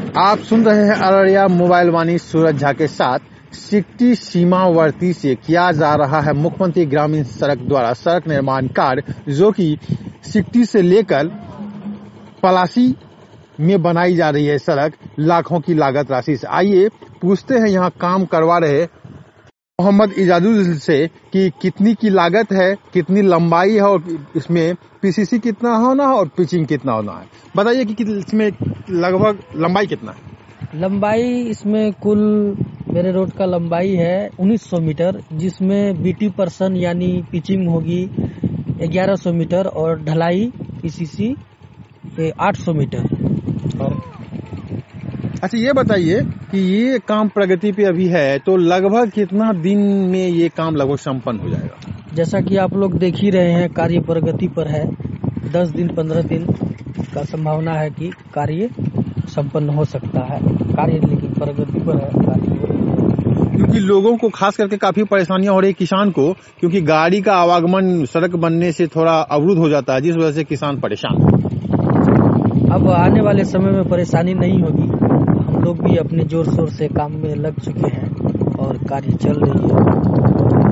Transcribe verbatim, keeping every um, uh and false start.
आप सुन रहे हैं अररिया मोबाइल वाणी सूरज झा के साथ। सिकटी सीमावर्ती से किया जा रहा है मुख्यमंत्री ग्रामीण सड़क द्वारा सड़क निर्माण कार्य, जो कि सिकटी से लेकर पलासी में बनाई जा रही है सड़क लाखों की लागत राशि से। आइए पूछते हैं यहाँ काम करवा रहे मोहम्मद इजाजुल से कि कितनी की लागत है, कितनी लंबाई है और इसमें पीसीसी कितना होना है और पिचिंग कितना होना है। बताइए कि इसमें लगभग लंबाई कितना है। लंबाई इसमें कुल मेरे रोड का लंबाई है उन्नीस सौ मीटर, जिसमें बीटी पर्सन यानी पिचिंग होगी ग्यारह सौ मीटर और ढलाई पीसीसी आठ सौ मीटर। और अच्छा ये बताइए कि ये काम प्रगति पे अभी है, तो लगभग कितना दिन में ये काम लगभग संपन्न हो जाएगा। जैसा कि आप लोग देख ही रहे हैं, कार्य प्रगति पर है। दस दिन पंद्रह दिन का संभावना है कि कार्य संपन्न हो सकता है। कार्य लेकिन प्रगति पर है कार्य, क्योंकि लोगों को खास करके काफी परेशानियां हो रही किसान को, क्योंकि गाड़ी का आवागमन सड़क बनने से थोड़ा अवरुद्ध हो जाता है, जिस वजह से किसान परेशान है। अब आने वाले समय में परेशानी नहीं होगी। हम लोग भी अपने जोर शोर से काम में लग चुके हैं और कार्य चल रही है।